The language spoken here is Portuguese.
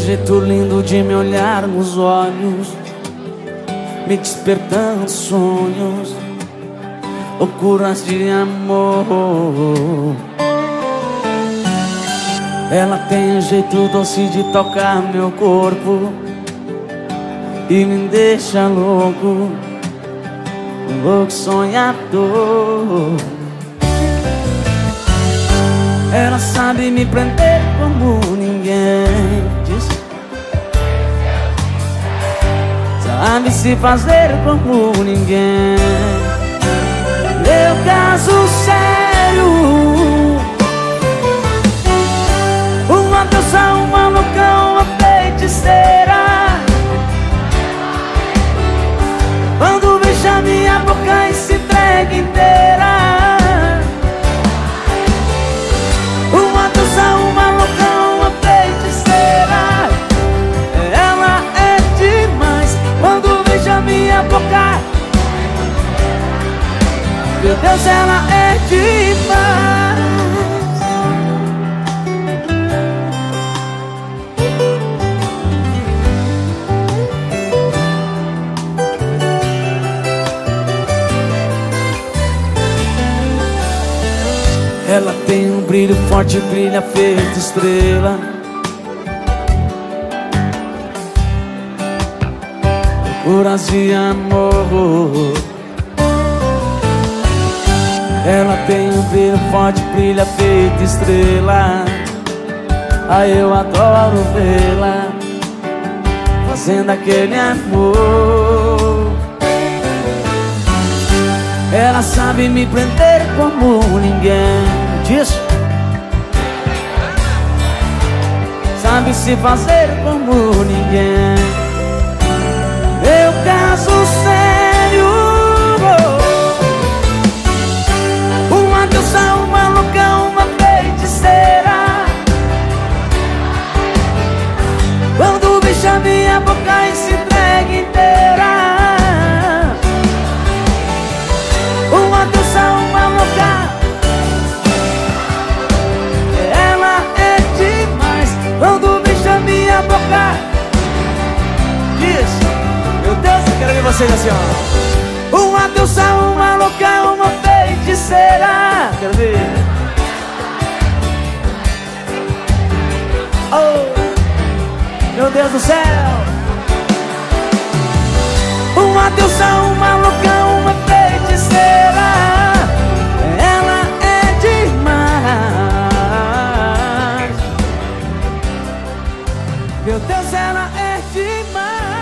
jeito lindo de me olhar nos olhos, me despertando sonhos, loucuras de amor. Ela tem um jeito doce de tocar meu corpo e me deixa louco, louco sonhador. Ela sabe me prender como ninguém, sabe se fazer como ninguém. Meu caso sério, uma deusa, uma louca, uma feiticeira. Quando beija minha boca e se entrega inteira. Uma deusa, uma louca, uma feiticeira. Ela é demais quando beija minha boca. Meu Deus, ela é demais. Ela tem um brilho forte, brilha feito estrela. Loucuras de amor. Ela tem um brilho forte, brilha feito estrela. Ai, eu adoro vê-la fazendo aquele amor. Ela sabe me prender como ninguém, diz. Sabe se fazer como ninguém. Meu caso sério, uma deusa, uma louca, uma feiticeira. Quando beija minha boca e se entrega inteira. Uma deusa, uma louca, ela é demais quando beija minha boca. Isso, meu Deus, eu quero ver vocês assim, ó. Uma deusa, uma louca, uma feiticeira. Quero ver. Oh, meu Deus do céu. Uma deusa, uma louca, uma feiticeira. Ela é demais. Meu Deus, ela é demais.